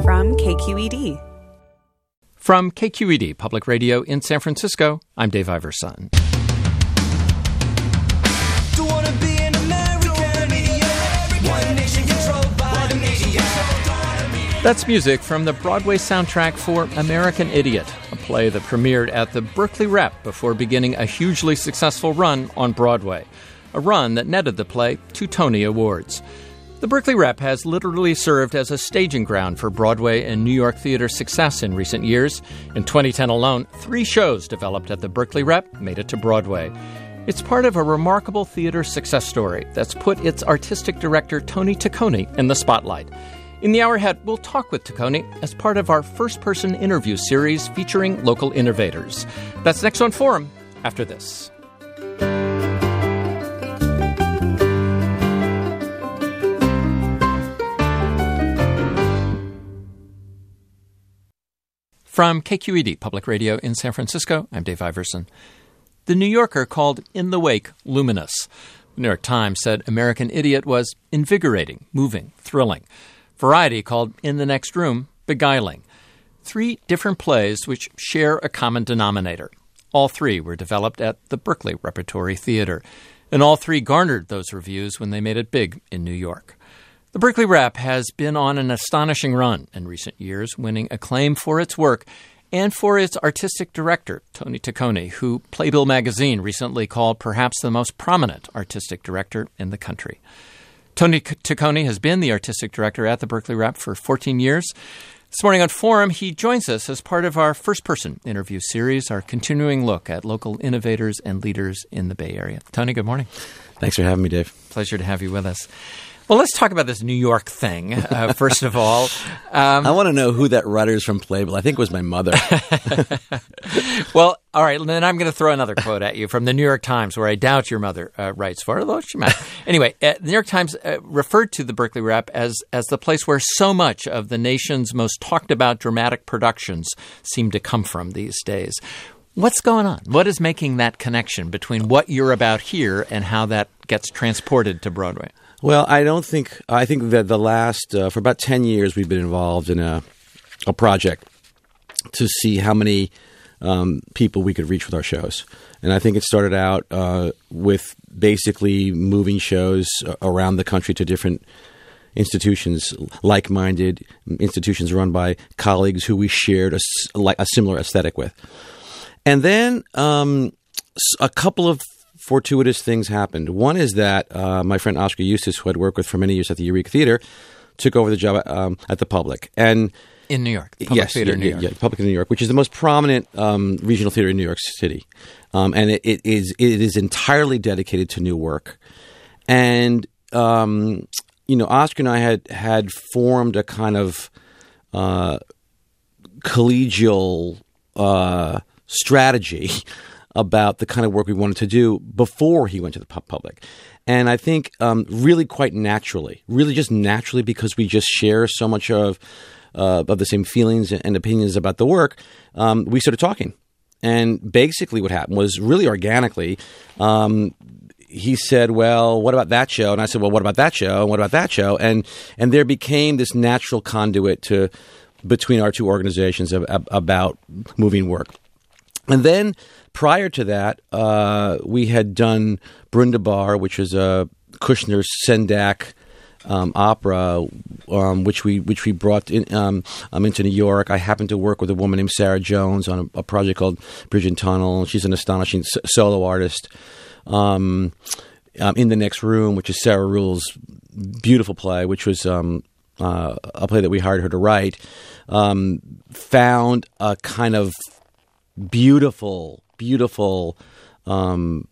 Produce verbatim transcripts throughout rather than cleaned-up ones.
from K Q E D. From K Q E D Public Radio in San Francisco, I'm Dave Iverson. That's music from the Broadway soundtrack for American Idiot, a play that premiered at the Berkeley Rep before beginning a hugely successful run on Broadway, a run that netted the play two Tony Awards. The Berkeley Rep has literally served as a staging ground for Broadway and New York theater success in recent years. In twenty ten alone, three shows developed at the Berkeley Rep made it to Broadway. It's part of a remarkable theater success story that's put its artistic director, Tony Taccone, in the spotlight. In the hour ahead, we'll talk with Taccone as part of our first-person interview series featuring local innovators. That's next on Forum, after this. From K Q E D Public Radio in San Francisco, I'm Dave Iverson. The New Yorker called In the Wake luminous. The New York Times said American Idiot was invigorating, moving, thrilling. Variety called In the Next Room beguiling. Three different plays which share a common denominator. All three were developed at the Berkeley Repertory Theater, and all three garnered those reviews when they made it big in New York. The Berkeley Rep has been on an astonishing run in recent years, winning acclaim for its work and for its artistic director, Tony Taccone, who Playbill magazine recently called perhaps the most prominent artistic director in the country. Tony Taccone has been the artistic director at the Berkeley Rep for fourteen years. This morning on Forum, he joins us as part of our first-person interview series, our continuing look at local innovators and leaders in the Bay Area. Tony, good morning. Thanks for having me, Dave. Pleasure to have you with us. Well, let's talk about this New York thing, uh, first of all. Um, I want to know who that writer is from Playbill. I think it was my mother. Well, all right, then I'm going to throw another quote at you from the New York Times, where I doubt your mother uh, writes for, although she might. Anyway, uh, the New York Times uh, referred to the Berkeley Rep as, as the place where so much of the nation's most talked about dramatic productions seem to come from these days. What's going on? What is making that connection between what you're about here and how that gets transported to Broadway? Well, I don't think – I think that the last uh, – for about ten years we've been involved in a, a project to see how many um, people we could reach with our shows. And I think it started out uh, with basically moving shows around the country to different institutions, like-minded institutions run by colleagues who we shared a, like a similar aesthetic with. And then um, a couple of – fortuitous things happened. One is that uh, my friend Oscar Eustis, who I'd worked with for many years at the Eureka Theater, took over the job um, at the Public. And in New York, the Public yes, Theater yeah, in New York. Yeah, the Public in New York, which is the most prominent um, regional theater in New York City. Um, and it, it is it is entirely dedicated to new work. And, um, you know, Oscar and I had, had formed a kind of uh, collegial uh, strategy about the kind of work we wanted to do before he went to the public. And I think um, really quite naturally, really just naturally because we just share so much of uh, of the same feelings and opinions about the work, um, we started talking. And basically what happened was really organically, um, he said, well, what about that show? And I said, well, what about that show? And what about that show? And and there became this natural conduit to between our two organizations of, of, about moving work. And then prior to that, uh, we had done Brundabar, which was a Kushner Sendak um, opera, um, which we which we brought in, um, um, into New York. I happened to work with a woman named Sarah Jones on a, a project called Bridge and Tunnel. She's an astonishing s- solo artist. Um, um, in the Next Room, which is Sarah Ruhl's beautiful play, which was um, uh, a play that we hired her to write, um, found a kind of beautiful, beautiful um,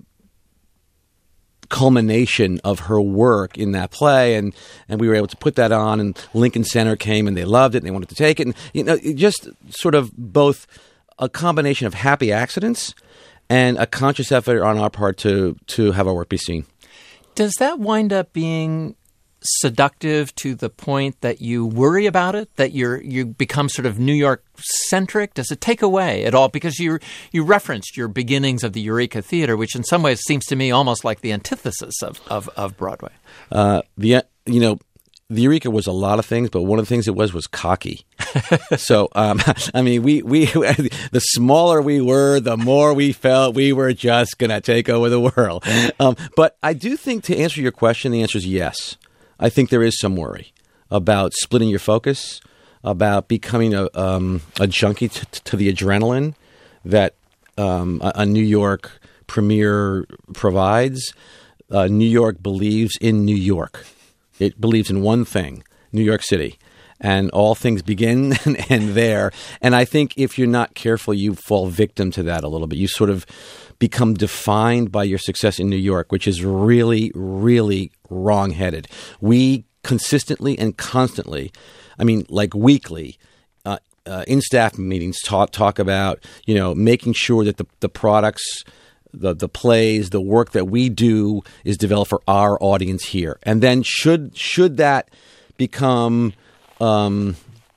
culmination of her work in that play, and, and we were able to put that on, and Lincoln Center came and they loved it and they wanted to take it, and you know, it just sort of both a combination of happy accidents and a conscious effort on our part to to have our work be seen. Does that wind up being seductive to the point that you worry about it, that you're you become sort of New York centric? Does it take away at all? Because you you referenced your beginnings of the Eureka Theater, which in some ways seems to me almost like the antithesis of of, of Broadway. Uh, the you know. The Eureka was a lot of things, but one of the things it was was cocky. So, um, I mean, we, we the smaller we were, the more we felt we were just going to take over the world. Um, but I do think, to answer your question, the answer is yes. I think there is some worry about splitting your focus, about becoming a, um, a junkie t- t- to the adrenaline that um, a, a New York premiere provides. Uh, New York believes in New York. It believes in one thing, New York City. And all things begin and end there. And I think if you're not careful, you fall victim to that a little bit. You sort of become defined by your success in New York, which is really, really wrong-headed. We consistently and constantly, I mean, like weekly, uh, uh, in staff meetings, talk talk about, you know, making sure that the, the products, the the plays, the work that we do is developed for our audience here. And then should should that become um,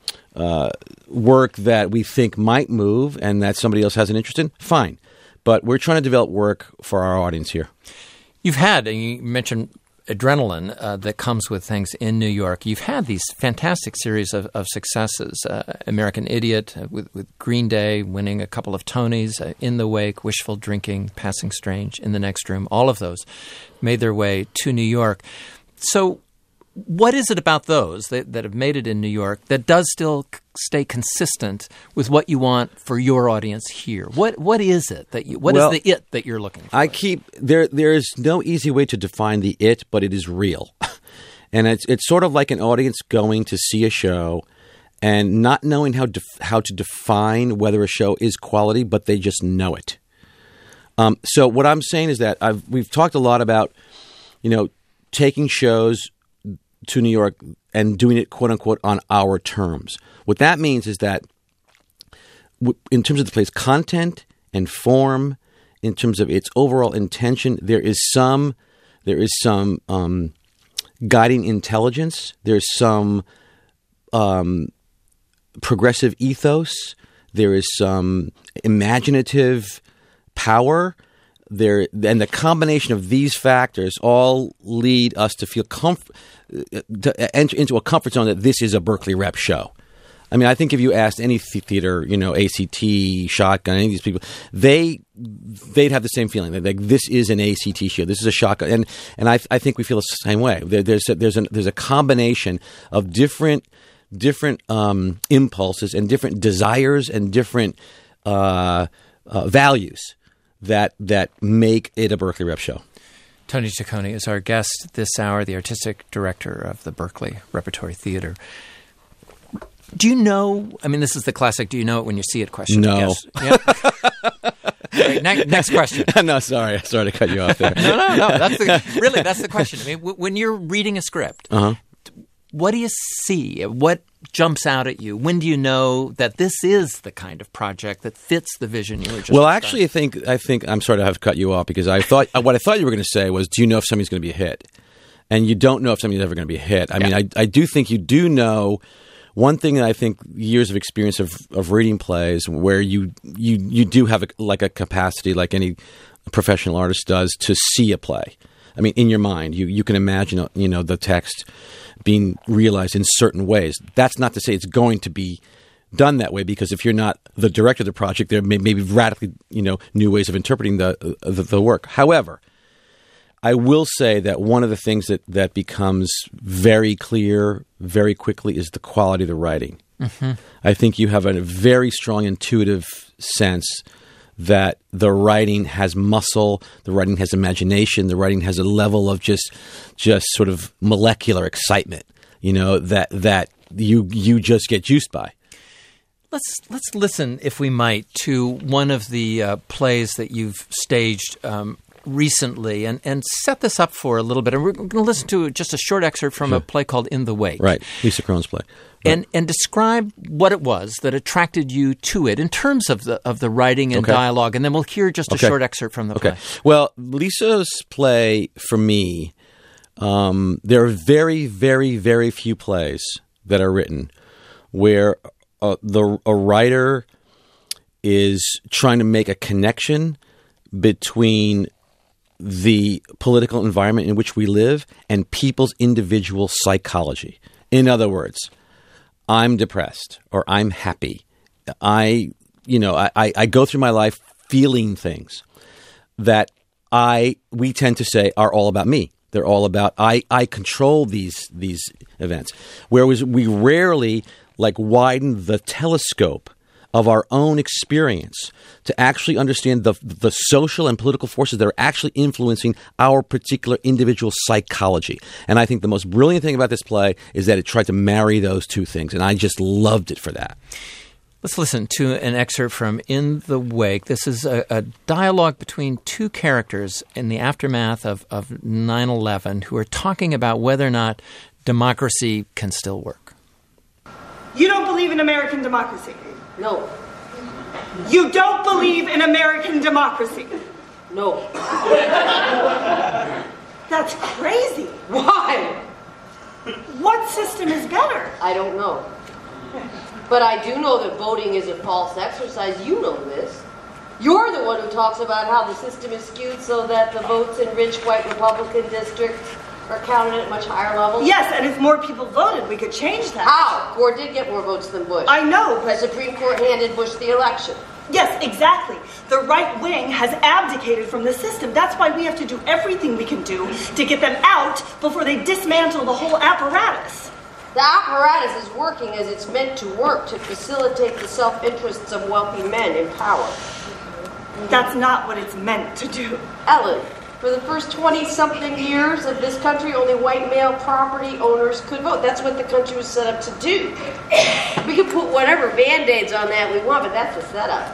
uh, work that we think might move and that somebody else has an interest in, fine. But we're trying to develop work for our audience here. You've had, and you mentioned adrenaline uh, that comes with things in New York. You've had these fantastic series of, of successes. Uh, American Idiot uh, with, with Green Day winning a couple of Tonys, uh, In the Wake, Wishful Drinking, Passing Strange, In the Next Room. All of those made their way to New York. So what is it about those that, that have made it in New York that does still c- stay consistent with what you want for your audience here? What What is it that you? What well, is the it that you're looking for? I keep there. There is no easy way to define the it, but it is real, and it's it's sort of like an audience going to see a show and not knowing how def- how to define whether a show is quality, but they just know it. Um, so what I'm saying is that I've we've talked a lot about, you know, taking shows to New York and doing it, quote unquote, on our terms. What that means is that w- in terms of the play's content and form, in terms of its overall intention, there is some there is some um, guiding intelligence. There's some um, progressive ethos. There is some imaginative power. There, and the combination of these factors all lead us to feel comfort, to enter into a comfort zone that this is a Berkeley Rep show. I mean, I think if you asked any theater, you know, A C T, Shotgun, any of these people, they they'd have the same feeling. They're like, this is an A C T show. This is a Shotgun, and and I I think we feel the same way. There, there's a, there's a, there's a combination of different different um, impulses and different desires and different uh, uh, values that that make it a Berkeley Rep show. Tony Ciccone is our guest this hour, the artistic director of the Berkeley Repertory Theater. Do you know, I mean, this is the classic, do you know it when you see it question? No. Yeah. Okay, next, next question. No, sorry. Sorry to cut you off there. no, no, no. That's the, really, that's the question. I mean, w- when you're reading a script, uh-huh. what do you see? What jumps out at you? When do you know that this is the kind of project that fits the vision you were just Well, describing? actually, I think, I think I'm sorry to have cut you off because I thought what I thought you were going to say was, do you know if something's going to be a hit? And you don't know if something's ever going to be a hit. I Yeah. mean, I, I do think you do know. One thing that I think years of experience of, of reading plays where you, you, you do have a, like a capacity like any professional artist does to see a play. I mean, in your mind, you, you can imagine, you know, the text being realized in certain ways. That's not to say it's going to be done that way because if you're not the director of the project, there may, may be radically, you know, new ways of interpreting the, the, the work. However, I will say that one of the things that, that becomes very clear very quickly is the quality of the writing. Mm-hmm. I think you have a very strong intuitive sense that the writing has muscle, the writing has imagination, the writing has a level of just just sort of molecular excitement, you know, that that you you just get juiced by. Let's let's listen, if we might, to one of the uh, plays that you've staged um, recently and, and set this up for a little bit. And we're going to listen to just a short excerpt from sure. a play called In the Wake. Right, Lisa Kron's play. Right. And and describe what it was that attracted you to it in terms of the of the writing and okay. dialogue. And then we'll hear just a okay. short excerpt from the okay. play. Well, Lisa's play, for me, um, there are very, very, very few plays that are written where uh, the a writer is trying to make a connection between the political environment in which we live and people's individual psychology. In other words, I'm depressed or I'm happy. I, you know, I, I go through my life feeling things that I we tend to say are all about me. They're all about I, I control these these events. Whereas we rarely like widen the telescope of our own experience to actually understand the the social and political forces that are actually influencing our particular individual psychology. And I think the most brilliant thing about this play is that it tried to marry those two things, and I just loved it for that. Let's listen to an excerpt from In the Wake. This is a, a dialogue between two characters in the aftermath of, of nine eleven who are talking about whether or not democracy can still work. You don't believe in American democracy? No. You don't believe in American democracy? No. That's crazy. Why? What system is better? I don't know. But I do know that voting is a false exercise. You know this. You're the one who talks about how the system is skewed so that the votes in rich white Republican districts are counted at much higher levels. Yes, and if more people voted, we could change that. How? Gore did get more votes than Bush. I know, The but... Supreme Court handed Bush the election. Yes, exactly. The right wing has abdicated from the system. That's why we have to do everything we can do to get them out before they dismantle the whole apparatus. The apparatus is working as it's meant to work, to facilitate the self-interests of wealthy men in power. That's not what it's meant to do. Ellen, for the first twenty-something years of this country, only white male property owners could vote. That's what the country was set up to do. We can put whatever Band-Aids on that we want, but that's the setup.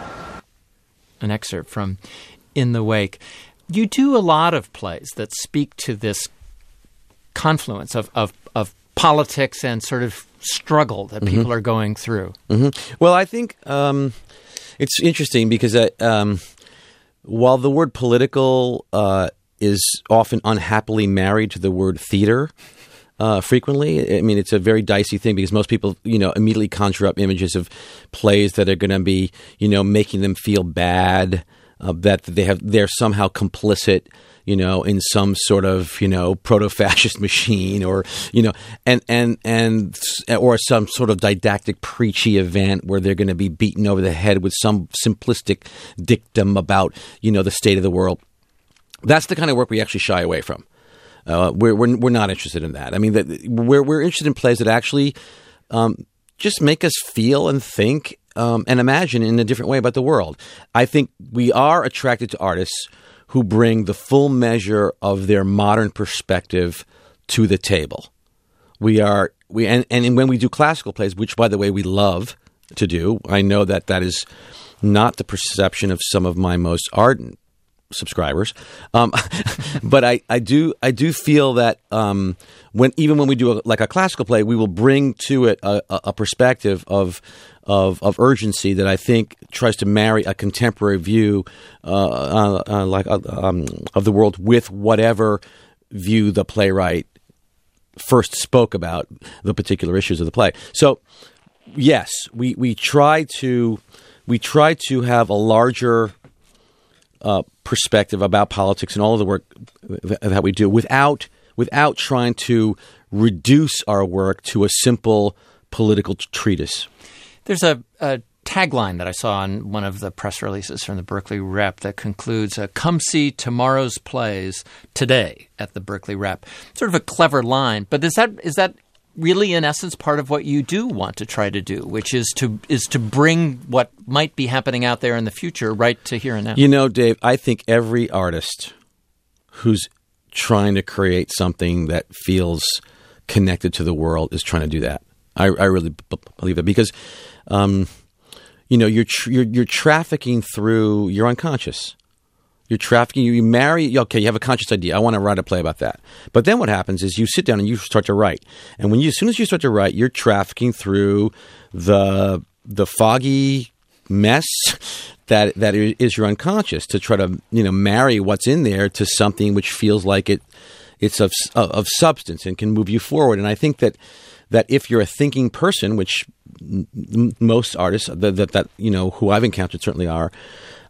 An excerpt from In the Wake. You do a lot of plays that speak to this confluence of, of, of politics and sort of struggle that people mm-hmm. are going through. Mm-hmm. Well, I think um, it's interesting because I, um, while the word political uh, is often unhappily married to the word theater, uh, frequently, I mean, it's a very dicey thing because most people, you know, immediately conjure up images of plays that are going to be, you know, making them feel bad, uh, that they have they're somehow complicit, you know, in some sort of, you know, proto-fascist machine or, you know, and, and, and, or some sort of didactic preachy event where they're going to be beaten over the head with some simplistic dictum about, you know, the state of the world. That's the kind of work we actually shy away from. Uh, we're, we're, we're not interested in that. I mean, that we're, we're interested in plays that actually, um, just make us feel and think, um, and imagine in a different way about the world. I think we are attracted to artists who bring the full measure of their modern perspective to the table. We are we and, and when we do classical plays, which by the way we love to do, I know that that is not the perception of some of my most ardent subscribers, um, but I, I do I do feel that um, when even when we do a, like a classical play, we will bring to it a, a perspective of. Of, of urgency that I think tries to marry a contemporary view uh, uh, uh, like uh, um, of the world with whatever view the playwright first spoke about the particular issues of the play. So, yes, we, we try to we try to have a larger uh, perspective about politics and all of the work that we do without without trying to reduce our work to a simple political treatise. There's a, a tagline that I saw on one of the press releases from the Berkeley Rep that concludes, uh, come see tomorrow's plays today at the Berkeley Rep. Sort of a clever line, but is that is that really in essence part of what you do want to try to do, which is to is to bring what might be happening out there in the future right to here and now? You know, Dave, I think every artist who's trying to create something that feels connected to the world is trying to do that. I, I really b- believe that because, um, you know, you're, tr- you're you're trafficking through your unconscious. You're trafficking. You marry. Okay, you have a conscious idea. I want to write a play about that. But then what happens is you sit down and you start to write. And when you, as soon as you start to write, you're trafficking through the the foggy mess that that is your unconscious to try to, you know, marry what's in there to something which feels like it it's of of substance and can move you forward. And I think that. That if you're a thinking person, which m- most artists that, that that you know who I've encountered certainly are,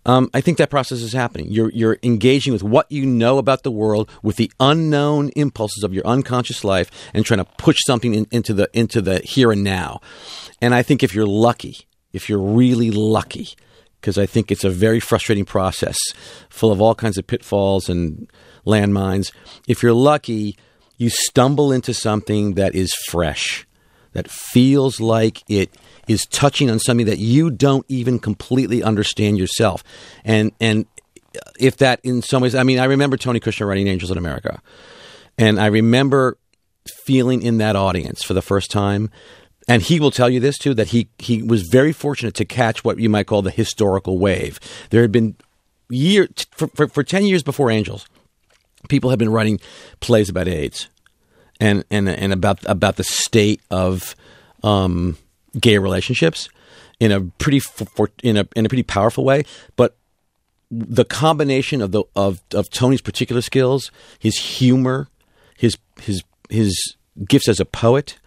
Um, I think that process is happening. You're you're engaging with what you know about the world, with the unknown impulses of your unconscious life, and trying to push something in, into the into the here and now. And I think if you're lucky, if you're really lucky, because I think it's a very frustrating process, full of all kinds of pitfalls and landmines. If you're lucky, you stumble into something that is fresh, that feels like it is touching on something that you don't even completely understand yourself. And and if that in some ways, I mean, I remember Tony Kushner writing Angels in America. And I remember feeling in that audience for the first time. And he will tell you this too, that he, he was very fortunate to catch what you might call the historical wave. There had been year for, for, for ten years before Angels, people had been writing plays about AIDS and, and, and about, about the state of, um, gay relationships in a pretty for, in a in a pretty powerful way, but the combination of the of, of Tony's particular skills, his humor, his his his gifts as a poet,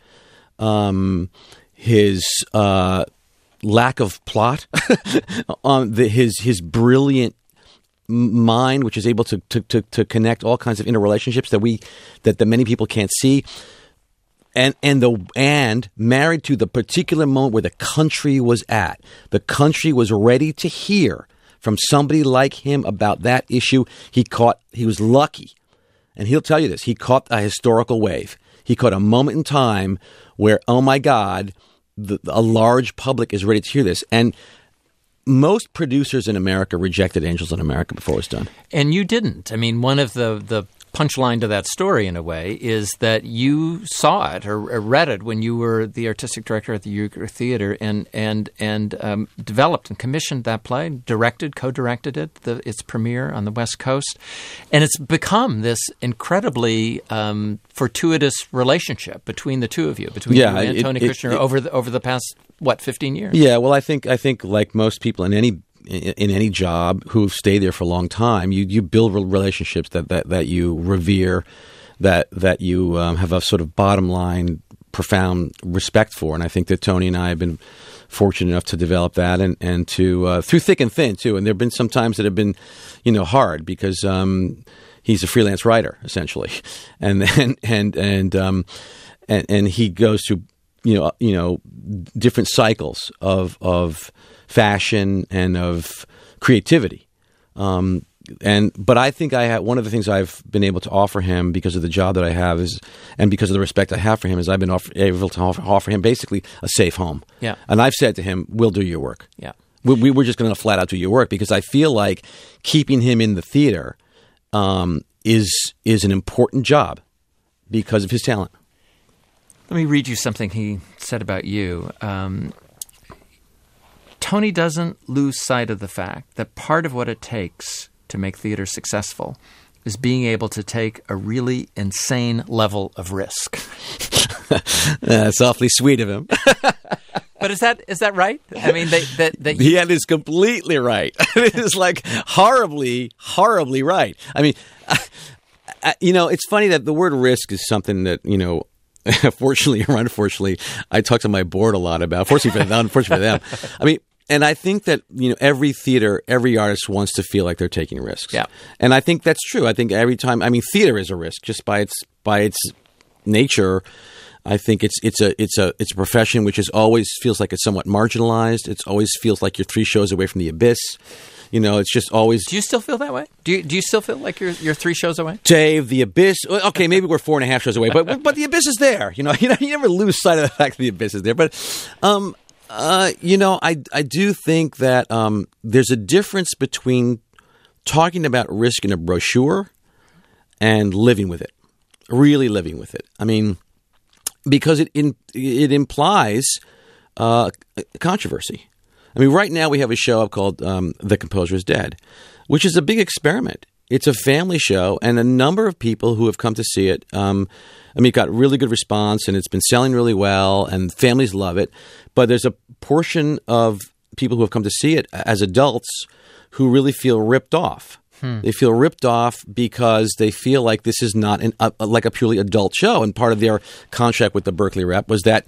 um, his uh, lack of plot, on the, his his brilliant mind, which is able to, to to to connect all kinds of interrelationships that we that, that many people can't see. And and the and married to the particular moment where the country was at. The country was ready to hear from somebody like him about that issue. He caught, he was lucky. And he'll tell you this, he caught a historical wave. He caught a moment in time where, oh my God, the, a large public is ready to hear this. And most producers in America rejected Angels in America before it was done. And you didn't. I mean, one of the, the punchline to that story, in a way, is that you saw it or, or read it when you were the artistic director at the Uyghur Theater and and and um, developed and commissioned that play, directed, co-directed it, the, its premiere on the West Coast. And it's become this incredibly um, fortuitous relationship between the two of you, between yeah, you and it, Tony it, Kushner it, over the, over the past, what, fifteen years? Yeah, well, I think I think like most people in any in any job who've stayed there for a long time, you, you build relationships that, that, that you revere, that that you um, have a sort of bottom line, profound respect for. And I think that Tony and I have been fortunate enough to develop that and, and to uh, through thick and thin too. And there have been some times that have been, you know, hard because um, he's a freelance writer essentially, and and and and um, and, and he goes through you know you know different cycles of of fashion and of creativity. Um, and but I think I have one of the things I've been able to offer him because of the job that I have is, and because of the respect I have for him, is I've been offer, able to offer, offer him basically a safe home. Yeah. And I've said to him, "We'll do your work. Yeah. We, we we're just going to flat out do your work," because I feel like keeping him in the theater um, is is an important job because of his talent. Let me read you something he said about you. Um, Tony doesn't lose sight of the fact that part of what it takes to make theater successful is being able to take a really insane level of risk. That's awfully sweet of him. But is that is that right? I mean, they, that that you... yeah, it is completely right. It is like horribly, horribly right. I mean, I, I, you know, it's funny that the word risk is something that, you know, fortunately or unfortunately, I talk to my board a lot about. Fortunately for them, unfortunately for them. I mean, and I think that, you know, every theater, every artist wants to feel like they're taking risks. Yeah. And I think that's true. I think every time, I mean, theater is a risk just by its by its nature. I think it's it's a it's a it's a profession which is always feels like it's somewhat marginalized. It's always feels like you're three shows away from the abyss. You know, it's just always. Do you still feel that way? Do you do you still feel like you're you're three shows away? Dave, the abyss. Okay, maybe we're four and a half shows away, but but the abyss is there. You know, you know, you never lose sight of the fact that the abyss is there. But, um, uh, you know, I I do think that um, there's a difference between talking about risk in a brochure and living with it, really living with it. I mean, because it in, it implies uh, controversy. I mean, right now we have a show called um, The Composer is Dead, which is a big experiment. It's a family show, and a number of people who have come to see it, um, I mean, it got really good response, and it's been selling really well, and families love it. But there's a portion of people who have come to see it as adults who really feel ripped off. Hmm. They feel ripped off because they feel like this is not an, a, like a purely adult show, and part of their contract with the Berkeley rep was that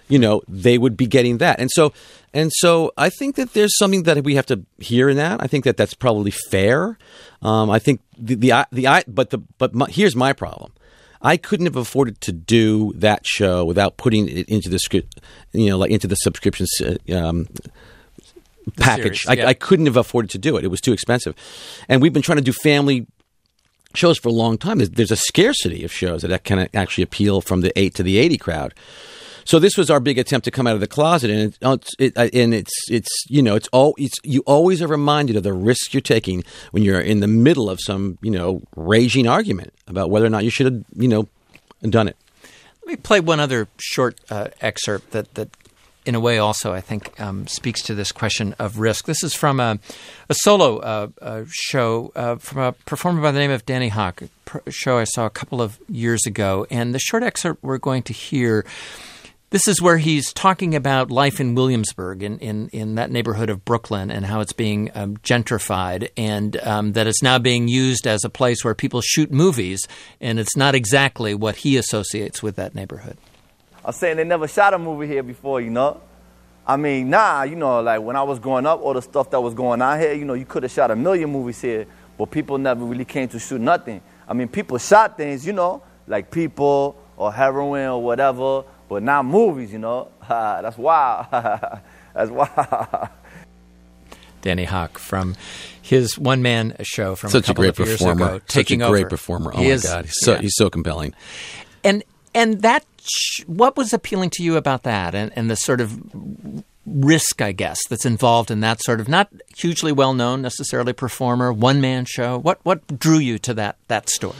you know, they would be getting that. And so, and so I think that there's something that we have to hear in that. I think that that's probably fair. Um, I think the, the, the, I, but the, but my, here's my problem. I couldn't have afforded to do that show without putting it into the script, you know, like into the subscription um, package. Series, yeah. I, I couldn't have afforded to do it. It was too expensive. And we've been trying to do family shows for a long time. There's, there's a scarcity of shows that can actually appeal from the eight to the eighty crowd. So this was our big attempt to come out of the closet, and it, it, and it's it's you know it's all it's you always are reminded of the risks you're taking when you're in the middle of some you know raging argument about whether or not you should have you know done it. Let me play one other short uh, excerpt that that in a way also I think um, speaks to this question of risk. This is from a, a solo uh, uh, show uh, from a performer by the name of Danny Hoch, a show I saw a couple of years ago, and the short excerpt we're going to hear. This is where he's talking about life in Williamsburg, in, in, in that neighborhood of Brooklyn, and how it's being um, gentrified, and um, that it's now being used as a place where people shoot movies, and it's not exactly what he associates with that neighborhood. I'm saying they never shot a movie here before, you know? I mean, nah, you know, like when I was growing up, all the stuff that was going on here, you know, you could have shot a million movies here, but people never really came to shoot nothing. I mean, people shot things, you know, like people or heroin or whatever, but not movies, you know. That's wild. That's wild. Danny Hoch from his one-man show from Such a couple a great of years performer. ago, Such taking a great over. performer. Oh he my is, God, he's so yeah. he's so compelling. And and that, what was appealing to you about that, and, and the sort of risk, I guess, that's involved in that sort of not hugely well-known necessarily performer, one-man show? What what drew you to that that story?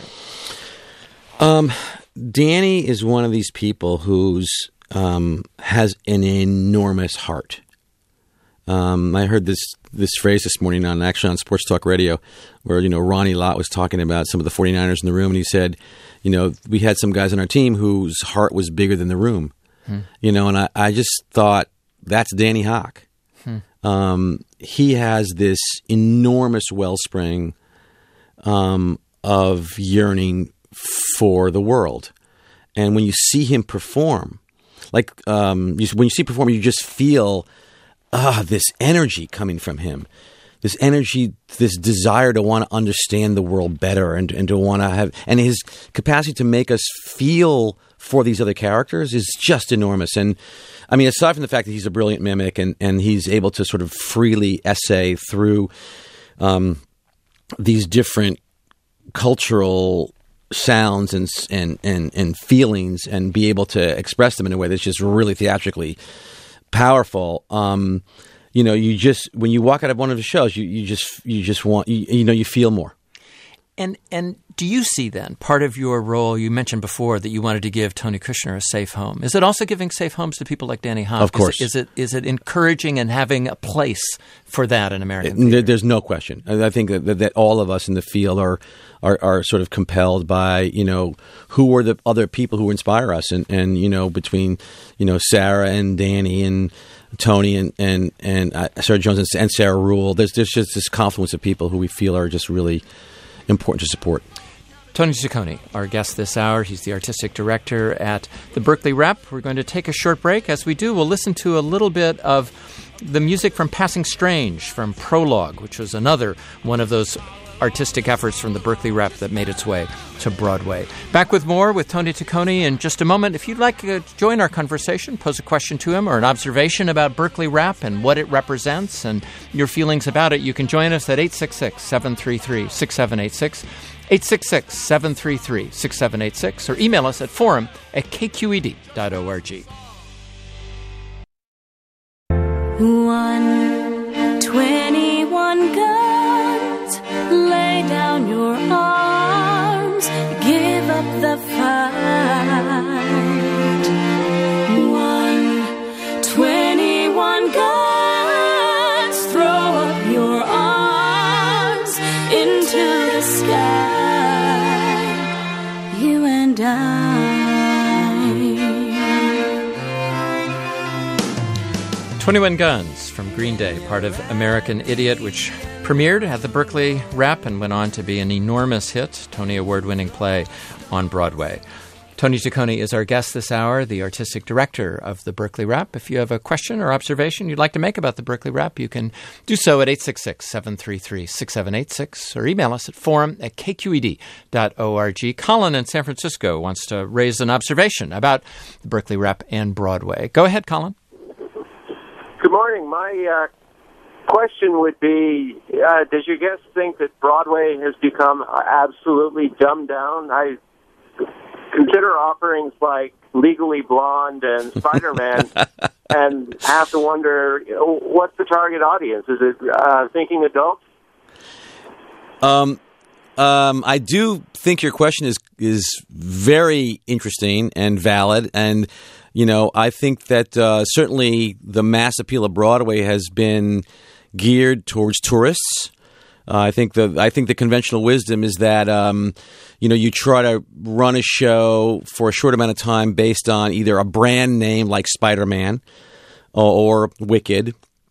Um. Danny is one of these people who's um, has an enormous heart. Um, I heard this this phrase this morning on actually on Sports Talk Radio, where you know Ronnie Lott was talking about some of the 49ers in the room, and he said, you know, we had some guys on our team whose heart was bigger than the room, hmm. you know, and I, I just thought that's Danny Hoch. Hmm. Um, he has this enormous wellspring um, of yearning for the world. And when you see him perform, like um, you, when you see him perform, you just feel ah this energy coming from him, this energy, this desire to want to understand the world better, and, and to want to have, and his capacity to make us feel for these other characters is just enormous. And I mean, aside from the fact that he's a brilliant mimic and, and he's able to sort of freely essay through um, these different cultural sounds and, and and and feelings and be able to express them in a way that's just really theatrically powerful. Um, you know, you just when you walk out of one of the shows, you, you just you just want you, you know you feel more. And and do you see then part of your role? You mentioned before that you wanted to give Tony Kushner a safe home. Is it also giving safe homes to people like Danny Hoch? Of course. Is it is it, is it encouraging and having a place for that in American theater? theater? There's no question. I think that, that all of us in the field are, are are sort of compelled by you know who are the other people who inspire us, and, and you know between you know Sarah and Danny and Tony and and and uh, Sarah Jones and, and Sarah Rule. There's there's just this confluence of people who we feel are just really important to support. Tony Ciccone, our guest this hour. He's the artistic director at the Berkeley Rep. We're going to take a short break. As we do, we'll listen to a little bit of the music from Passing Strange from Prologue, which was another one of those artistic efforts from the Berkeley Rep that made its way to Broadway. Back with more with Tony Ciccone in just a moment. If you'd like to join our conversation, pose a question to him or an observation about Berkeley Rep and what it represents and your feelings about it, you can join us at eight six six, seven three three, six seven eight six, eight six six, seven three three, six seven eight six, or email us at forum at k q e d dot org. One twenty-one guns, lay down your arms, give up the fight. One twenty-one guns, throw up your arms into the sky, you and I. twenty-one Guns from Green Day, part of American Idiot, which premiered at the Berkeley Rep and went on to be an enormous hit, Tony Award-winning play on Broadway. Tony Tony Taccone is our guest this hour, the artistic director of the Berkeley Rep. If you have a question or observation you'd like to make about the Berkeley Rep, you can do so at eight six six, seven three three, six seven eight six or email us at forum at k q e d dot org. Colin in San Francisco wants to raise an observation about the Berkeley Rep and Broadway. Go ahead, Colin. Good morning. My uh, question would be, uh, does your guest think that Broadway has become absolutely dumbed down? I consider offerings like Legally Blonde and Spider-Man and have to wonder, you know, what's the target audience? Is it uh, thinking adults? Um, um, I do think your question is is very interesting and valid. And, you know, I think that uh, certainly the mass appeal of Broadway has been geared towards tourists. Uh, I think the I think the conventional wisdom is that um, you know you try to run a show for a short amount of time based on either a brand name like Spider-Man or, or Wicked,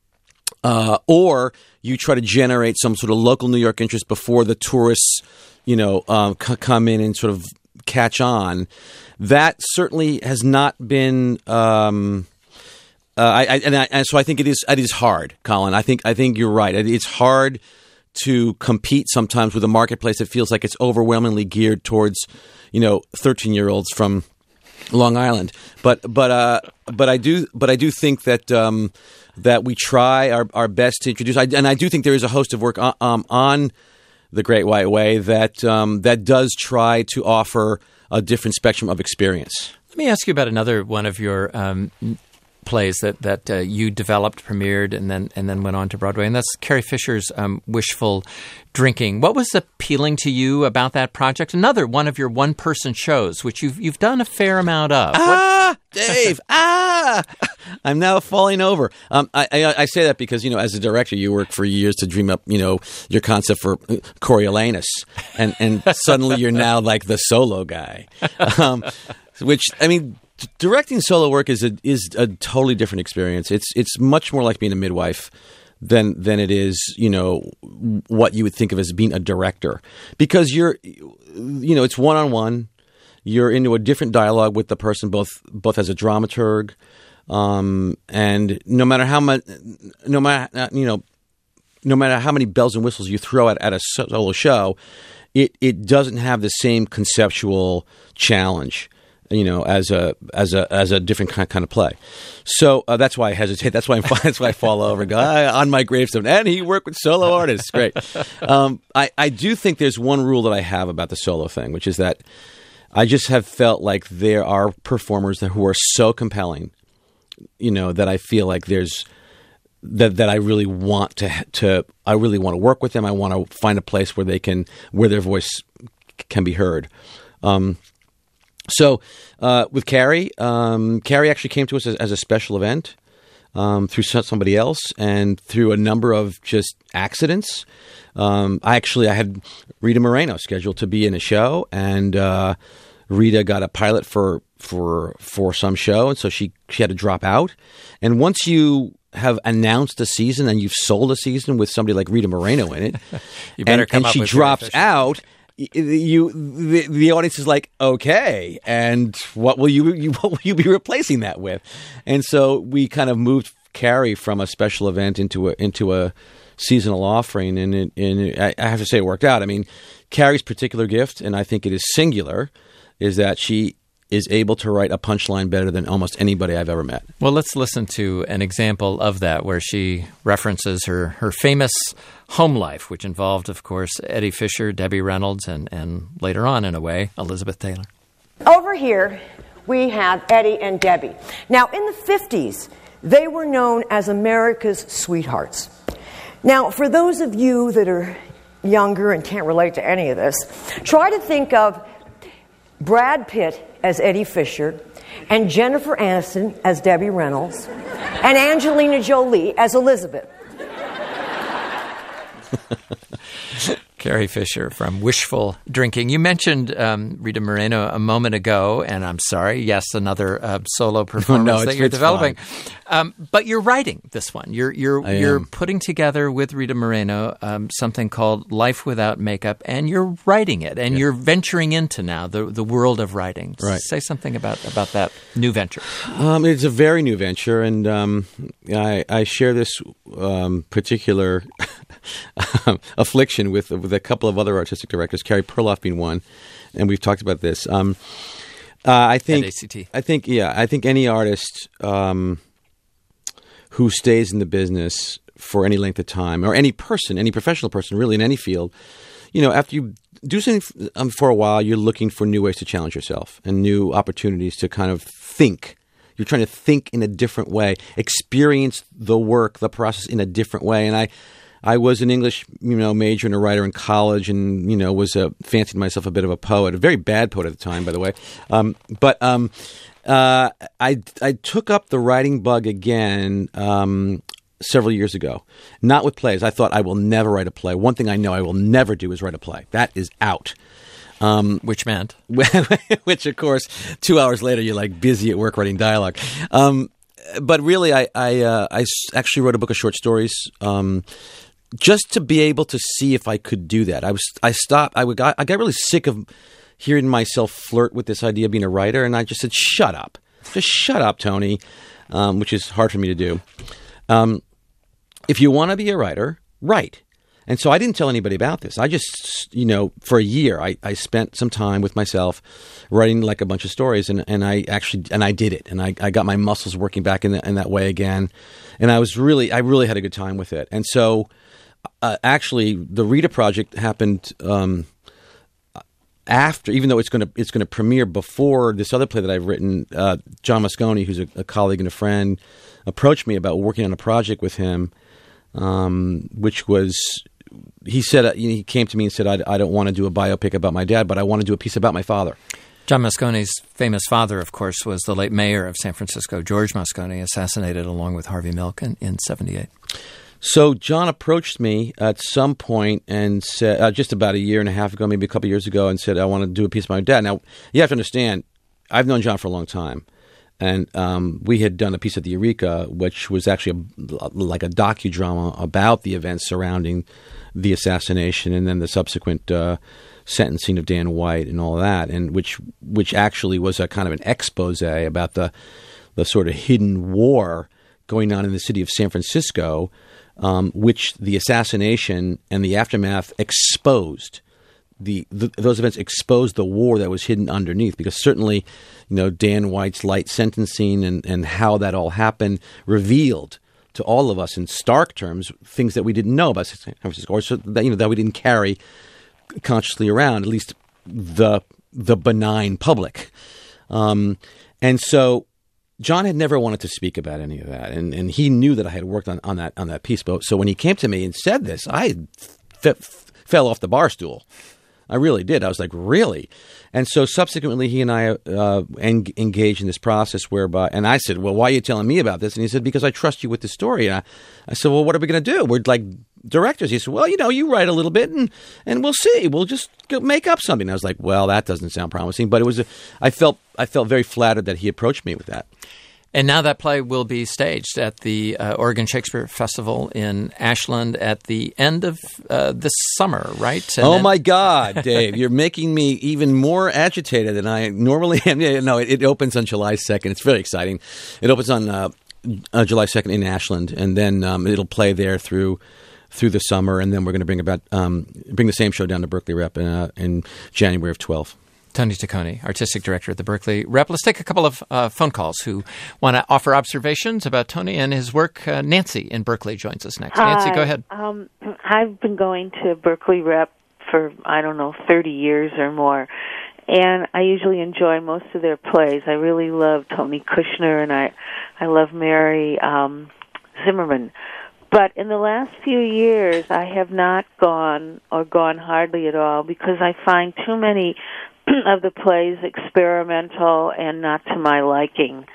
uh, or you try to generate some sort of local New York interest before the tourists you know um, c- come in and sort of catch on. That certainly has not been. Um, uh, I, I, and, I, and so I think it is it is hard, Colin. I think I think you're right. It's hard to compete sometimes with a marketplace that feels like it's overwhelmingly geared towards, you know, thirteen-year-olds from Long Island. But but uh, but I do but I do think that um, that we try our, our best to introduce. I, and I do think there is a host of work on, um, on the Great White Way that um, that does try to offer a different spectrum of experience. Let me ask you about another one of your um, plays that that uh, you developed, premiered, and then and then went on to Broadway, and that's Carrie Fisher's um, Wishful Drinking. What was appealing to you about that project? Another one of your one-person shows, which you've you've done a fair amount of. Ah, what? Dave, ah, I'm now falling over. Um, I, I I say that because you know, as a director, you work for years to dream up you know your concept for Coriolanus, and and suddenly you're now like the solo guy, um, which I mean. Directing solo work is a is a totally different experience. It's it's much more like being a midwife than than it is, you know, what you would think of as being a director, because you're, you know, it's one on one. You're into a different dialogue with the person, both both as a dramaturg, um, and no matter how much, no matter you know, no matter how many bells and whistles you throw at, at a solo show, it it doesn't have the same conceptual challenge. You know, as a as a as a different kind kind of play, so uh, that's why I hesitate. That's why I'm, that's why I fall over and go ah, on my gravestone. And he worked with solo artists. Great. Um, I I do think there's one rule that I have about the solo thing, which is that I just have felt like there are performers that, who are so compelling, you know, that I feel like there's that that I really want to to I really want to work with them. I want to find a place where they can where their voice can be heard. Um, So uh, with Carrie, um, Carrie actually came to us as, as a special event um, through somebody else and through a number of just accidents. Um, I actually I had Rita Moreno scheduled to be in a show, and uh, Rita got a pilot for for for some show, and so she she had to drop out. And once you have announced a season and you've sold a season with somebody like Rita Moreno in it, you better and, come and up she with drops out. You, the, the audience is like, okay, and what will you, you what will you be replacing that with? And so we kind of moved Carrie from a special event into a into a seasonal offering, and it, and it, I have to say it worked out. I mean, Carrie's particular gift, and I think it is singular, is that she is able to write a punchline better than almost anybody I've ever met. Well, let's listen to an example of that where she references her, her famous home life, which involved, of course, Eddie Fisher, Debbie Reynolds, and, and later on, in a way, Elizabeth Taylor. Over here, we have Eddie and Debbie. Now, in the fifties, they were known as America's sweethearts. Now, for those of you that are younger and can't relate to any of this, try to think of Brad Pitt as Eddie Fisher, and Jennifer Aniston as Debbie Reynolds, and Angelina Jolie as Elizabeth. Carrie Fisher from Wishful Drinking. You mentioned um, Rita Moreno a moment ago, and I'm sorry, yes, another uh, solo performance no, that you're developing. Um, but you're writing this one. You're you're I you're am. putting together with Rita Moreno um, something called Life Without Makeup, and you're writing it, and yeah. you're venturing into now the the world of writing. Right. Say something about about that new venture. Um, it's a very new venture, and um, I, I share this um, particular affliction with with a couple of other artistic directors, Carrie Perloff being one, and we've talked about this. Um, uh, I think At A C T. I think yeah, I think any artist um, who stays in the business for any length of time, or any person, any professional person, really in any field, you know, after you do something um, for a while, you're looking for new ways to challenge yourself and new opportunities to kind of think. You're trying to think in a different way, experience the work, the process in a different way. And I, I was an English, you know, major and a writer in college, and you know, was a, fancied myself a bit of a poet, a very bad poet at the time, by the way. Um, but um, uh, I, I took up the writing bug again um, several years ago, not with plays. I thought I will never write a play. One thing I know I will never do is write a play. That is out. Um, Which meant? Which, of course, two hours later, you're like busy at work writing dialogue. Um, but really, I I, uh, I actually wrote a book of short stories um, just to be able to see if I could do that. I was I stopped. I would got, I got really sick of hearing myself flirt with this idea of being a writer, and I just said, "Shut up, just shut up, Tony," um, which is hard for me to do. Um, if you want to be a writer, write. And so I didn't tell anybody about this. I just, you know, for a year, I, I spent some time with myself writing like a bunch of stories, and, and I actually, and I did it. And I, I got my muscles working back in, the, in that way again. And I was really, I really had a good time with it. And so uh, actually the Rita Project happened um, after, even though it's going to, it's going to premiere before this other play that I've written. uh, John Moscone, who's a, a colleague and a friend, approached me about working on a project with him, um, which was, he said, uh, you know, he came to me and said, I, I don't want to do a biopic about my dad, but I want to do a piece about my father. John Moscone's famous father, of course, was the late mayor of San Francisco, George Moscone, assassinated along with Harvey Milk in, in seventy-eight. So John approached me at some point and said, uh, just about a year and a half ago, maybe a couple of years ago, and said, I want to do a piece about my dad. Now, you have to understand, I've known John for a long time. And um, we had done a piece at the Eureka, which was actually a, like a docudrama about the events surrounding the assassination and then the subsequent uh, sentencing of Dan White and all that, and which which actually was a kind of an expose about the the sort of hidden war going on in the city of San Francisco, um, which the assassination and the aftermath exposed. The, the those events exposed the war that was hidden underneath, because certainly, you know, Dan White's light sentencing and, and how that all happened revealed to all of us in stark terms things that we didn't know about San Francisco, or so that, you know, that we didn't carry consciously around, at least the the benign public. Um, and so John had never wanted to speak about any of that, and, and he knew that I had worked on, on that on that piece. But so when he came to me and said this, I f- fell off the bar stool. I really did. I was like, really? And so subsequently, he and I uh, en- engaged in this process whereby, and I said, well, why are you telling me about this? And he said, because I trust you with the story. And I, I said, well, what are we going to do? We're like directors. He said, well, you know, you write a little bit and, and we'll see. We'll just go make up something. And I was like, well, that doesn't sound promising. But it was, a, I felt, I felt very flattered that he approached me with that. And now that play will be staged at the uh, Oregon Shakespeare Festival in Ashland at the end of uh, this summer, right? And oh, then- my God, Dave. You're making me even more agitated than I normally am. Yeah, no, it, it opens on July second. It's very exciting. It opens on uh, uh, July second in Ashland, and then um, it'll play there through through the summer, and then we're going to bring about um, bring the same show down to Berkeley Rep in, uh, in January of twelve. Tony Taccone, Artistic Director at the Berkeley Rep. Let's take a couple of uh, phone calls who want to offer observations about Tony and his work. Uh, Nancy in Berkeley joins us next. Hi. Nancy, go ahead. Um, I've been going to Berkeley Rep for, I don't know, thirty years or more, and I usually enjoy most of their plays. I really love Tony Kushner, and I, I love Mary um, Zimmerman. But in the last few years, I have not gone, or gone hardly at all, because I find too many of the plays experimental and not to my liking.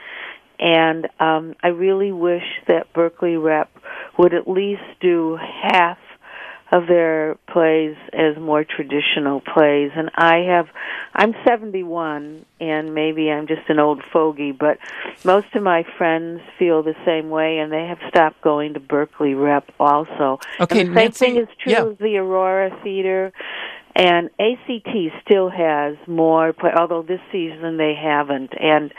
And um, I really wish that Berkeley Rep would at least do half of their plays as more traditional plays. And I have, I'm seventy-one, and maybe I'm just an old fogey, but most of my friends feel the same way, and they have stopped going to Berkeley Rep also. Okay, and the same Nancy, thing is true yeah. of the Aurora Theater. And A C T still has more play, although this season they haven't. And,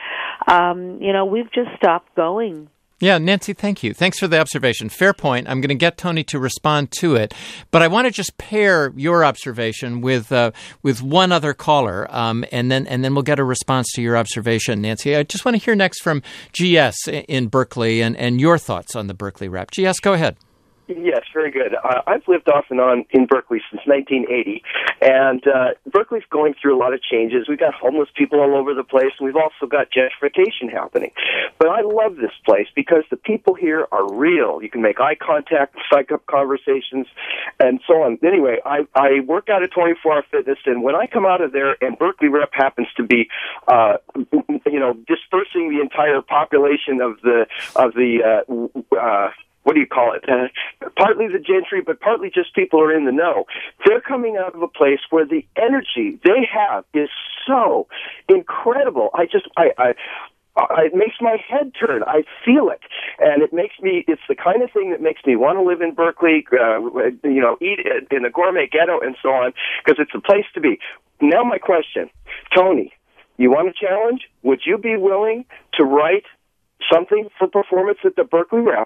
um, you know, we've just stopped going. Yeah, Nancy, thank you. Thanks for the observation. Fair point. I'm going to get Tony to respond to it, but I want to just pair your observation with uh, with one other caller, um, and then and then we'll get a response to your observation, Nancy. I just want to hear next from G S in Berkeley and, and your thoughts on the Berkeley Rep. G S, go ahead. Yes, very good. Uh, I've lived off and on in Berkeley since nineteen eighty, and uh, Berkeley's going through a lot of changes. We've got homeless people all over the place, and we've also got gentrification happening. But I love this place because the people here are real. You can make eye contact, strike up conversations, and so on. Anyway, I, I work out at twenty-four hour Fitness, and when I come out of there, and Berkeley Rep happens to be, uh, you know, dispersing the entire population of the of the. Uh, uh, What do you call it? Uh, partly the gentry, but partly just people who are in the know. They're coming out of a place where the energy they have is so incredible. I just, I, I, I, it makes my head turn. I feel it, and it makes me. It's the kind of thing that makes me want to live in Berkeley. Uh, you know, eat in a gourmet ghetto and so on, because it's a place to be. Now, my question, Tony, you want a challenge? Would you be willing to write something for performance at the Berkeley Rep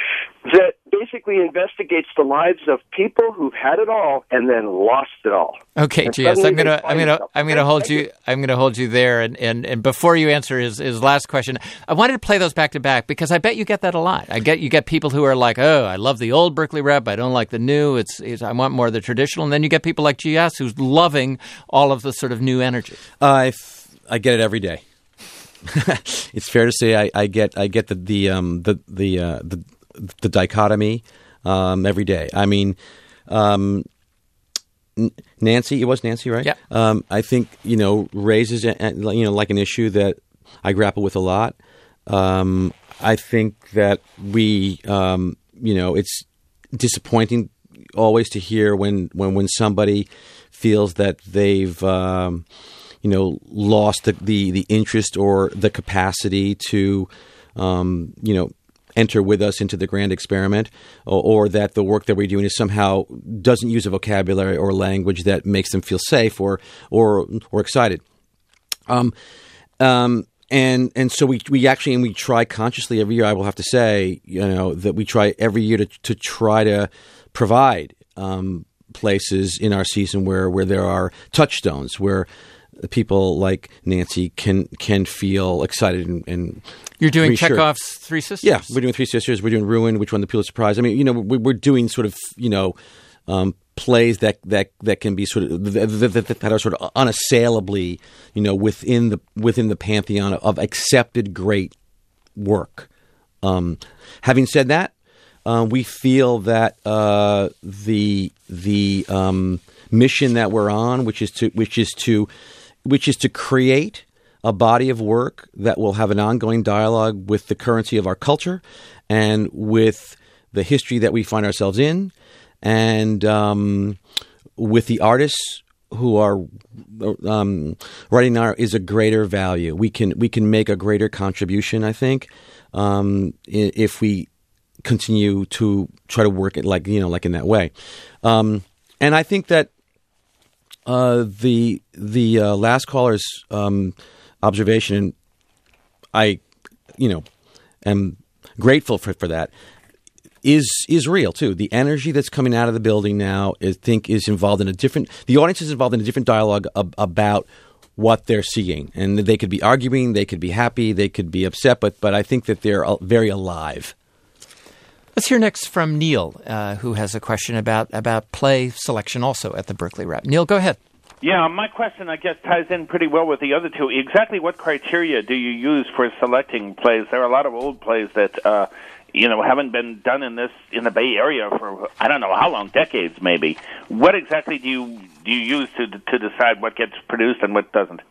that basically investigates the lives of people who've had it all and then lost it all? Okay, G S, I'm gonna, I'm gonna, I'm gonna hold you, I'm gonna hold you there. And, and, and before you answer his, his last question, I wanted to play those back to back because I bet you get that a lot. I get you get people who are like, oh, I love the old Berkeley Rep, I don't like the new. It's, it's I want more of the traditional. And then you get people like G S who's loving all of the sort of new energy. I, f- I get it every day. It's fair to say I, I get I get the the um, the the, uh, the the dichotomy um, every day. I mean, um, Nancy, it was Nancy, right? Yeah. Um, I think you know raises you know like an issue that I grapple with a lot. Um, I think that we um, you know it's disappointing always to hear when when when somebody feels that they've um, you know, lost the, the, the interest or the capacity to, um, you know, enter with us into the grand experiment, or, or that the work that we're doing is somehow doesn't use a vocabulary or language that makes them feel safe or or or excited. Um, um, and and so we we actually and we try consciously every year. I will have to say, you know, that we try every year to to try to provide um, places in our season where where there are touchstones where people like Nancy can can feel excited and, and you're doing reassured. Chekhov's Three Sisters. Yeah, we're doing Three Sisters. We're doing Ruin, which won the Pulitzer Prize. I mean, you know, we're doing sort of you know um, plays that, that that can be sort of that, that are sort of unassailably you know within the within the pantheon of accepted great work. Um, having said that, uh, we feel that uh, the the um, mission that we're on, which is to which is to which is to create a body of work that will have an ongoing dialogue with the currency of our culture and with the history that we find ourselves in, and um, with the artists who are um, writing our is a greater value. We can we can make a greater contribution, I think, um, if we continue to try to work it like you know like in that way. Um, and I think that. Uh, the the uh, last caller's um, observation, I, you know, am grateful for, for that, is is real too. The energy that's coming out of the building now, I think, is involved in a different. The audience is involved in a different dialogue ab- about what they're seeing, and they could be arguing, they could be happy, they could be upset, but but I think that they're very alive. Let's hear next from Neil, uh, who has a question about, about play selection also at the Berkeley Rep. Neil, go ahead. Yeah, my question, I guess, ties in pretty well with the other two. Exactly what criteria do you use for selecting plays? There are a lot of old plays that, uh, you know, haven't been done in this in the Bay Area for, I don't know how long, decades maybe. What exactly do you do you use to to decide what gets produced and what doesn't?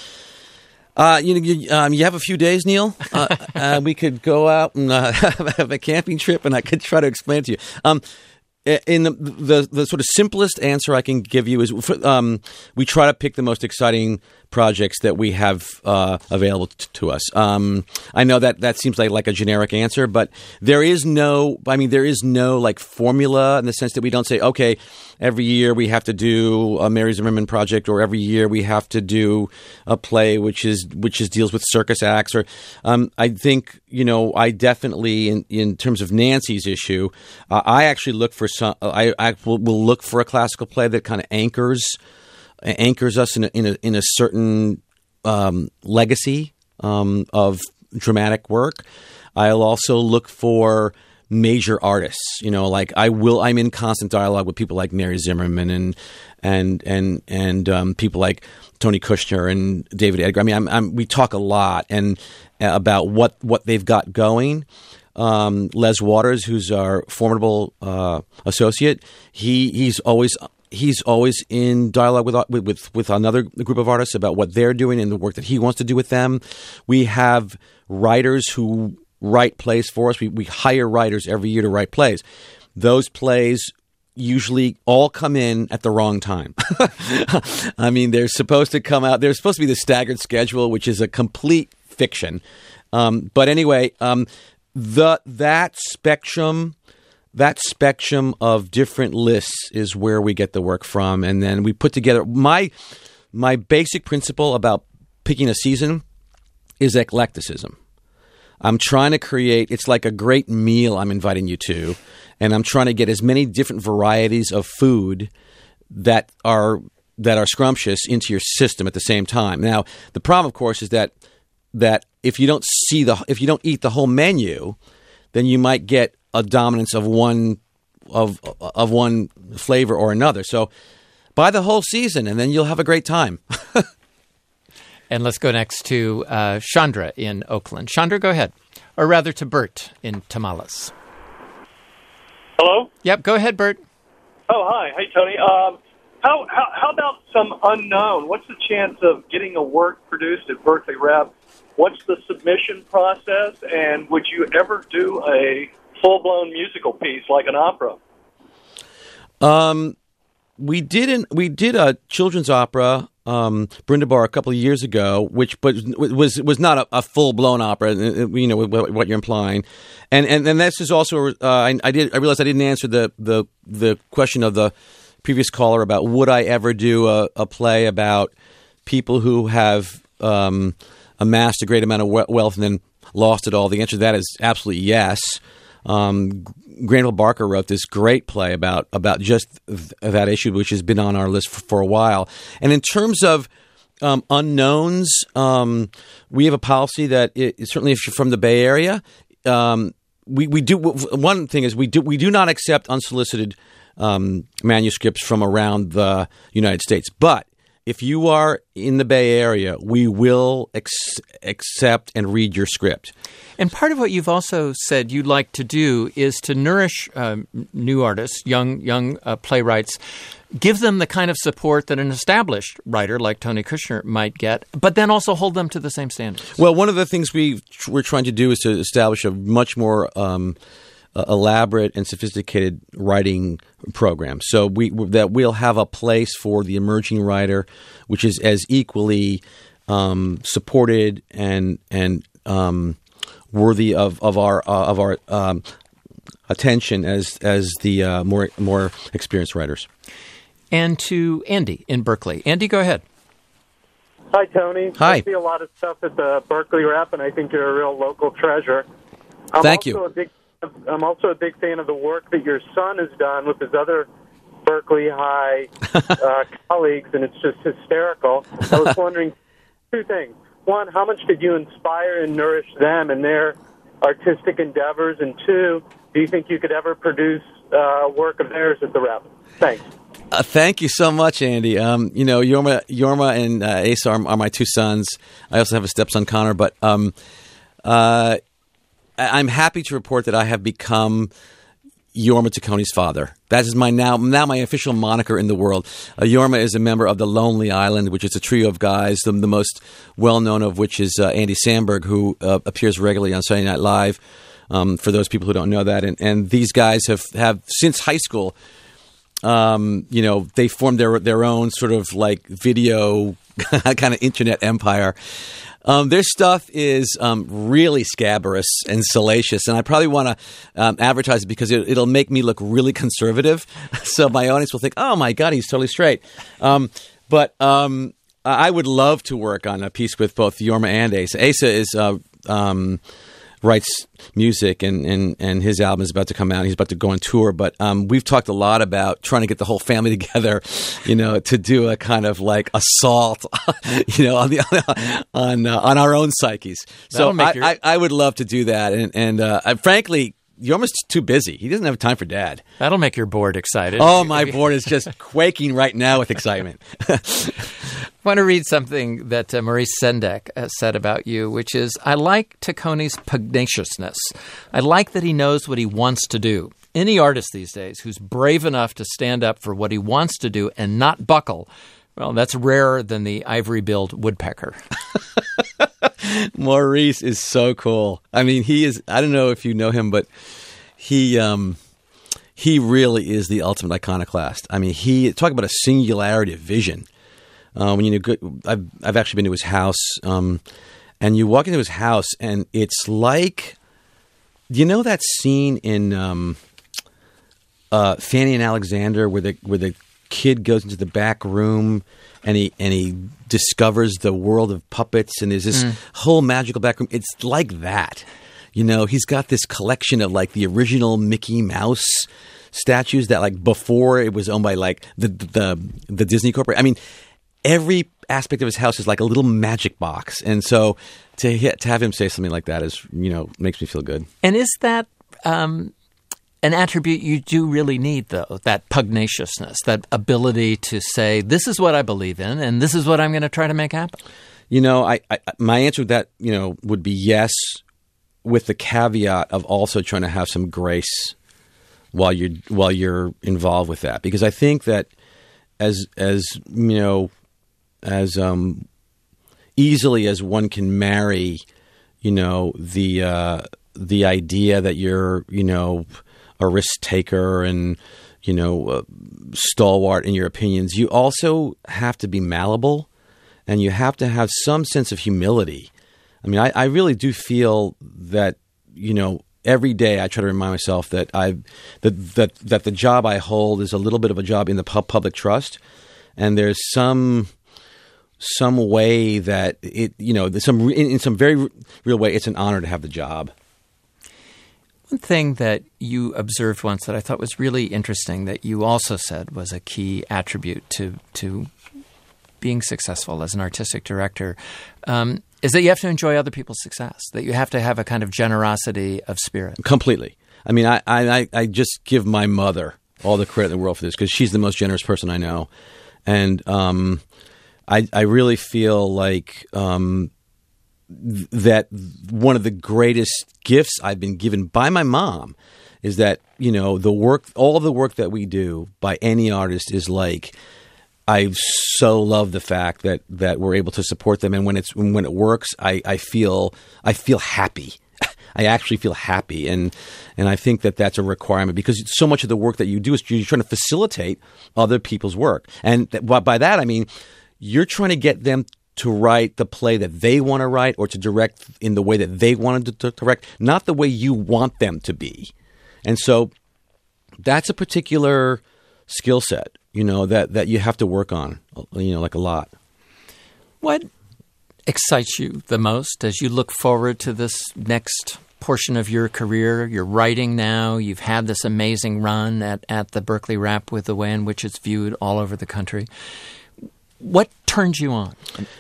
Uh, you know, you, um, you have a few days, Neil. Uh, uh, we could go out and uh, have a camping trip, and I could try to explain it to you. Um, in the, the the sort of simplest answer I can give you is um, we try to pick the most exciting projects that we have uh, available t- to us. Um, I know that that seems like, like a generic answer, but there is no, I mean, there is no like formula in the sense that we don't say, okay, every year we have to do a Mary Zimmerman project, or every year we have to do a play which is which is deals with circus acts. Or um, I think, you know, I definitely in, in terms of Nancy's issue, uh, I actually look for some. I, I will, will look for a classical play that kind of anchors. anchors us in a, in a, in a certain um, legacy um, of dramatic work. I'll also look for major artists. You know, like I will. I'm in constant dialogue with people like Mary Zimmerman and and and and um, people like Tony Kushner and David Edgar. I mean, I'm, I'm, we talk a lot and uh, about what what they've got going. Um, Les Waters, who's our formidable uh, associate, he he's always. He's always in dialogue with, with with another group of artists about what they're doing and the work that he wants to do with them. We have writers who write plays for us. We, we hire writers every year to write plays. Those plays usually all come in at the wrong time. I mean, they're supposed to come out. They're supposed to be the staggered schedule, which is a complete fiction. Um, but anyway, um, the that spectrum... That spectrum of different lists is where we get the work from, and then we put together my my basic principle about picking a season is eclecticism. I'm trying to create. It's like a great meal I'm inviting you to, and I'm trying to get as many different varieties of food that are that are scrumptious into your system at the same time. Now, the problem, of course, is that that if you don't see the if you don't eat the whole menu, then you might get a dominance of one of of one flavor or another. So buy the whole season, and then you'll have a great time. And let's go next to uh, Chandra in Oakland. Chandra, go ahead. Or rather to Bert in Tamales. Hello? Yep, go ahead, Bert. Oh, hi. Hey, Tony. Um, how, how how about some unknown? What's the chance of getting a work produced at Berkeley Rep? What's the submission process? And would you ever do a full-blown musical piece like an opera? Um, we did an, we did a children's opera, um, Brindabor, a couple of years ago, which but was was not a, a full-blown opera. You know what you're implying, and and, and this is also uh, I, I did I realized I didn't answer the, the the question of the previous caller about would I ever do a, a play about people who have um, amassed a great amount of wealth and then lost it all. The answer to that is absolutely yes. Um, Granville Barker wrote this great play about about just th- that issue, which has been on our list for, for a while. And in terms of um, unknowns, um, we have a policy that it, certainly if you're from the Bay Area, um, we we do one thing is we do we do not accept unsolicited um, manuscripts from around the United States, but if you are in the Bay Area, we will ex- accept and read your script. And part of what you've also said you'd like to do is to nourish um, new artists, young young uh, playwrights, give them the kind of support that an established writer like Tony Kushner might get, but then also hold them to the same standards. Well, one of the things we we're trying to do is to establish a much more um, uh, elaborate and sophisticated writing program. So we that we'll have a place for the emerging writer, which is as equally um, supported and and um, worthy of of our uh, of our um, attention as as the uh, more more experienced writers. And to Andy in Berkeley. Andy, go ahead. Hi, Tony. Hi. I see a lot of stuff at the Berkeley Rep, and I think you're a real local treasure. I'm Thank also you. A big, I'm also a big fan of the work that your son has done with his other Berkeley High uh, colleagues, and it's just hysterical. I was wondering two things. One, how much did you inspire and nourish them in their artistic endeavors? And two, do you think you could ever produce uh, work of theirs at the Rep? Thanks. Uh, thank you so much, Andy. Um, you know, Yorma, Yorma and uh, Asa are, are my two sons. I also have a stepson, Connor. But um, uh, I'm happy to report that I have become Yorma Tacconi's father. That is my now now my official moniker in the world. Uh, Yorma is a member of the Lonely Island, which is a trio of guys, the, the most well-known of which is uh, Andy Samberg, who uh, appears regularly on Saturday Night Live. Um, for those people who don't know that, and, and these guys have, have since high school, um, you know, they formed their their own sort of like video kind of internet empire. Um, their stuff is um, really scabrous and salacious, and I probably want to um, advertise it because it, it'll make me look really conservative. So my audience will think, "Oh my God, he's totally straight." Um, but um, I would love to work on a piece with both Jorma and Asa. Asa is uh, um, writes music, and, and, and his album is about to come out. He's about to go on tour. But um, we've talked a lot about trying to get the whole family together, you know, to do a kind of like assault, you know, on the on uh, on our own psyches. So I, your... I, I would love to do that. And and uh, I, frankly, you're almost too busy. He doesn't have time for Dad. That'll make your board excited. Oh, my board is just quaking right now with excitement. I want to read something that uh, Maurice Sendak uh, said about you, which is, I like Tacconi's pugnaciousness. I like that he knows what he wants to do. Any artist these days who's brave enough to stand up for what he wants to do and not buckle, well, that's rarer than the ivory-billed woodpecker. Maurice is so cool. I mean, he is, I don't know if you know him, but he um, he really is the ultimate iconoclast. I mean, he, talk about a singularity of vision. Um, when you know, good, I've I've actually been to his house, um, and you walk into his house, and it's like, you know that scene in um, uh, Fanny and Alexander where the where the kid goes into the back room and he and he discovers the world of puppets, and there's this mm. whole magical back room. It's like that, you know. He's got this collection of like the original Mickey Mouse statues that like before it was owned by like the the the Disney Corporation. I mean. Every aspect of his house is like a little magic box. And so to hit, to have him say something like that is, you know, makes me feel good. And is that um, an attribute you do really need, though, that pugnaciousness, that ability to say, this is what I believe in and this is what I'm going to try to make happen? You know, I, I my answer to that, you know, would be yes, with the caveat of also trying to have some grace while you're while you're involved with that. Because I think that as as, you know, as um, easily as one can marry, you know, the uh, the idea that you're, you know, a risk taker and, you know, uh, stalwart in your opinions, you also have to be malleable, and you have to have some sense of humility. I mean, I, I really do feel that, you know, every day I try to remind myself that I that that that the job I hold is a little bit of a job in the pub- public trust, and there's some. some way that it, you know, some in, in some very real way, it's an honor to have the job. One thing that you observed once that I thought was really interesting that you also said was a key attribute to to being successful as an artistic director um, is that you have to enjoy other people's success, that you have to have a kind of generosity of spirit. Completely. I mean, I, I, I just give my mother all the credit in the world for this because she's the most generous person I know. And um I, I really feel like um, th- that one of the greatest gifts I've been given by my mom is that, you know, the work, all the work that we do by any artist is like, I so love the fact that, that we're able to support them. And when it's, when it works, I, I feel, I feel happy. I actually feel happy. And, and I think that that's a requirement because so much of the work that you do is you're trying to facilitate other people's work. And th- by that, I mean, you're trying to get them to write the play that they want to write or to direct in the way that they want to direct, not the way you want them to be. And so that's a particular skill set, you know, that, that you have to work on, you know, like a lot. What excites you the most as you look forward to this next portion of your career? You're writing now. You've had this amazing run at, at the Berkeley Rap with the way in which it's viewed all over the country. What turns you on?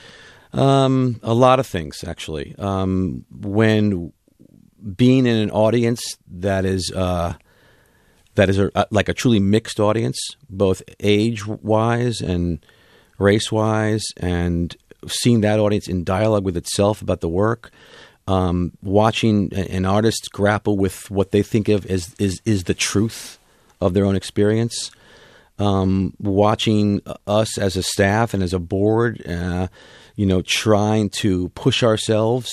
Um, a lot of things, actually. Um, when being in an audience that is uh, that is a, like a truly mixed audience, both age-wise and race-wise, and seeing that audience in dialogue with itself about the work, um, watching an artist grapple with what they think of as is, is the truth of their own experience. Um, watching us as a staff and as a board, uh, you know, trying to push ourselves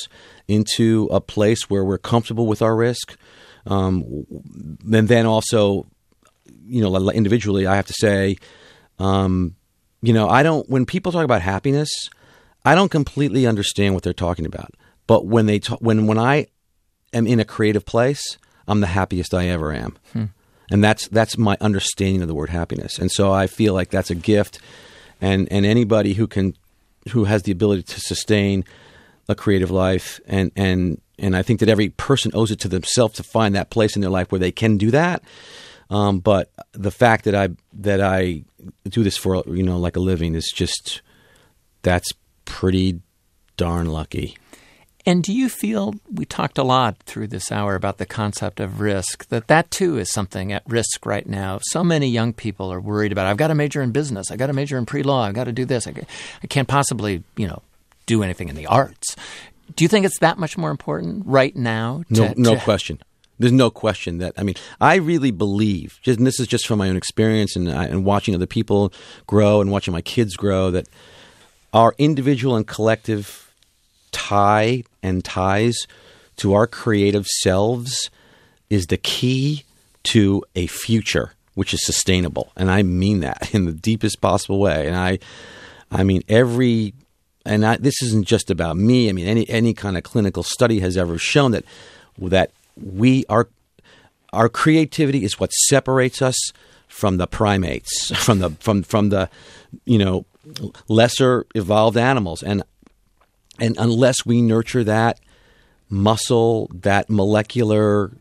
into a place where we're comfortable with our risk. Um, and then also, you know, individually, I have to say, um, you know, I don't, when people talk about happiness, I don't completely understand what they're talking about. But when they talk, when, when I am in a creative place, I'm the happiest I ever am. Hmm. And that's, that's my understanding of the word happiness. And so I feel like that's a gift. And, and anybody who can, who has the ability to sustain a creative life, and, and, and I think that every person owes it to themselves to find that place in their life where they can do that. Um, but the fact that I that I do this for, you know, like a living is just, that's pretty darn lucky. And do you feel, we talked a lot through this hour about the concept of risk, that that too is something at risk right now? So many young people are worried about, I've got to major in business, I've got to major in pre-law, I've got to do this, I, I can't possibly, you know, do anything in the arts. Do you think it's that much more important right now? To, no, no to... question. There's no question that, I mean, I really believe, just, and this is just from my own experience and, and watching other people grow and watching my kids grow, that our individual and collective tie and ties to our creative selves is the key to a future which is sustainable. And I mean that in the deepest possible way. And I, I mean, every... And I, this isn't just about me. I mean, any any kind of clinical study has ever shown that that we are our creativity is what separates us from the primates, from the from from the you know lesser evolved animals. And and unless we nurture that muscle, that molecular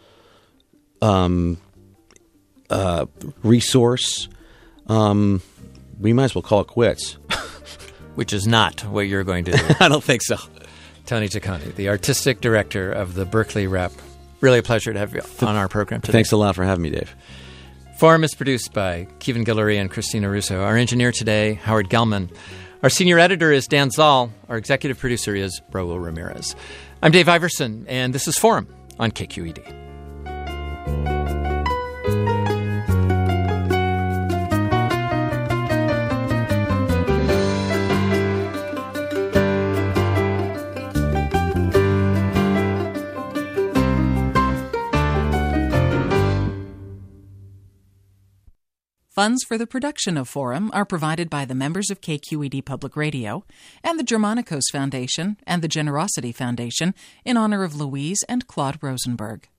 um, uh, resource, um, we might as well call it quits. Which is not what you're going to do. I don't think so. Tony Taccone, the artistic director of the Berkeley Rep. Really a pleasure to have you on our program today. Thanks a lot for having me, Dave. Forum is produced by Kevin Guillory and Christina Russo. Our engineer today, Howard Gelman. Our senior editor is Dan Zoll. Our executive producer is Raul Ramirez. I'm Dave Iverson, and this is Forum on K Q E D. Funds for the production of Forum are provided by the members of K Q E D Public Radio and the Germanicos Foundation and the Generosity Foundation in honor of Louise and Claude Rosenberg.